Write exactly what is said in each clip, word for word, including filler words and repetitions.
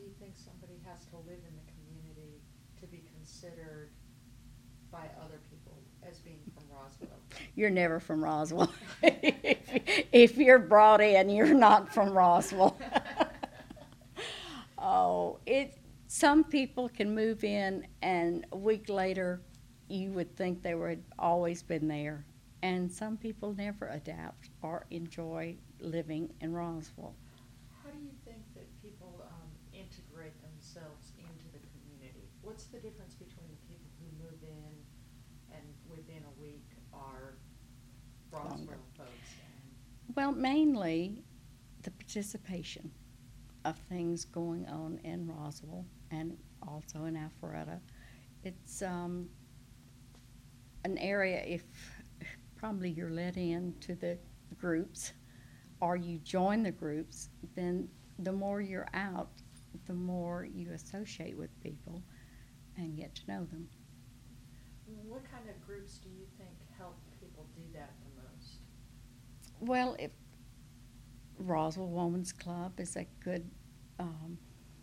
you think somebody has to live in the community to be considered by other people as being from Roswell? You're never from Roswell. if, if you're brought in, you're not from Roswell. Oh, it. Some people can move in, and a week later, you would think they were had always been there, and some people never adapt or enjoy living in Roswell. How do you think that people um, integrate themselves into the community? What's the difference between the people who move in and within a week are Roswell Longer. folks? And Well, mainly the participation of things going on in Roswell and also in Alpharetta. It's um, an area, if probably you're let in to the groups or you join the groups, then the more you're out, the more you associate with people and get to know them. what kind of groups do you think help people do that the most? Well, if Roswell Women's Club is a good. Um,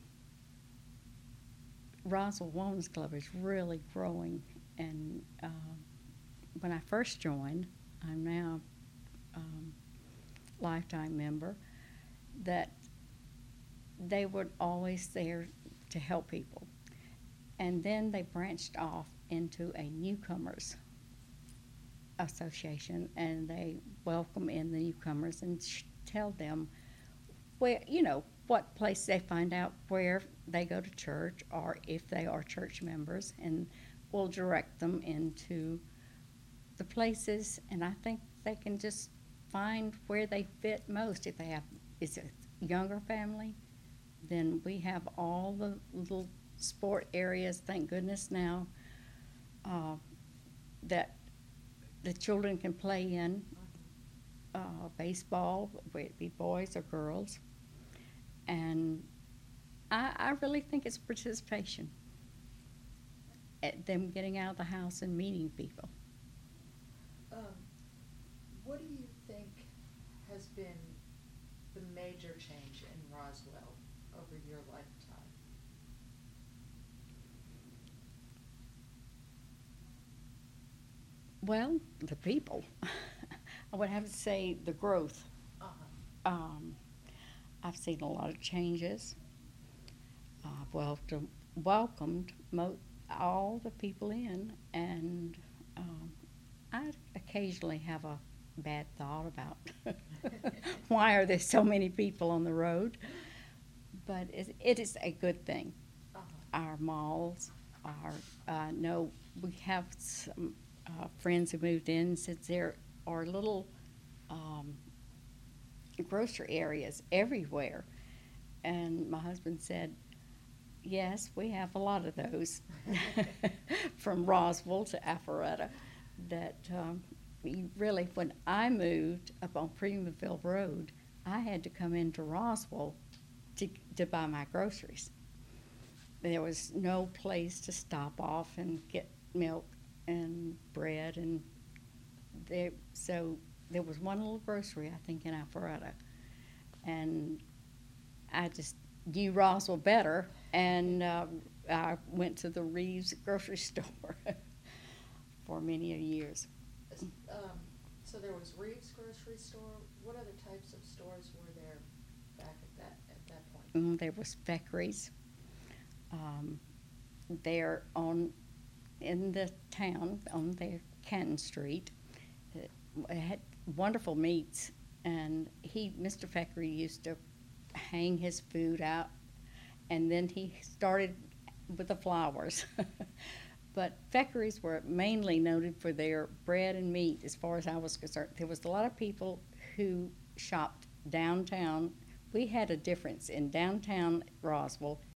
Roswell Women's Club is really growing, and uh, when I first joined, I'm now um, lifetime member. That they were always there to help people, and then they branched off into a newcomers association, and they welcome in the newcomers and sh- tell them where, you know, what place they find out where they go to church or if they are church members, and we'll direct them into the places, and I think they can just find where they fit most. If they have, it's a younger family, then we have all the little sport areas, thank goodness now, uh, that the children can play in, uh, baseball, whether it be boys or girls. And I, I really think it's participation, at them getting out of the house and meeting people. Um, what do you think has been the major change in Roswell over your lifetime? Well, the people. I would have to say the growth. Uh-huh. Um, I've seen a lot of changes. I've welcomed, welcomed mo- all the people in, and um, I occasionally have a bad thought about why are there so many people on the road, but it, it is a good thing. Uh-huh. Our malls are, uh, no, we have some uh, friends who moved in since there are little um, grocery areas everywhere. And my husband said, yes, we have a lot of those from Roswell to Alpharetta. That um, we really, when I moved up on Primaville Road, I had to come into Roswell to, to buy my groceries. There was no place to stop off and get milk and bread, and there, so there was one little grocery, I think, in Alpharetta, and I just knew Roswell better, and uh, I went to the Reeves grocery store for many years. Um, so there was Reeves grocery store. What other types of stores were there back at that at that point? Mm, there was Feckery's. Um, there on in the town on there Canton Street. It, it had wonderful meats, and he, Mister Feckery, used to hang his food out, and then he started with the flowers. But Feckery's were mainly noted for their bread and meat, as far as I was concerned. There was a lot of people who shopped downtown. We had a difference in downtown Roswell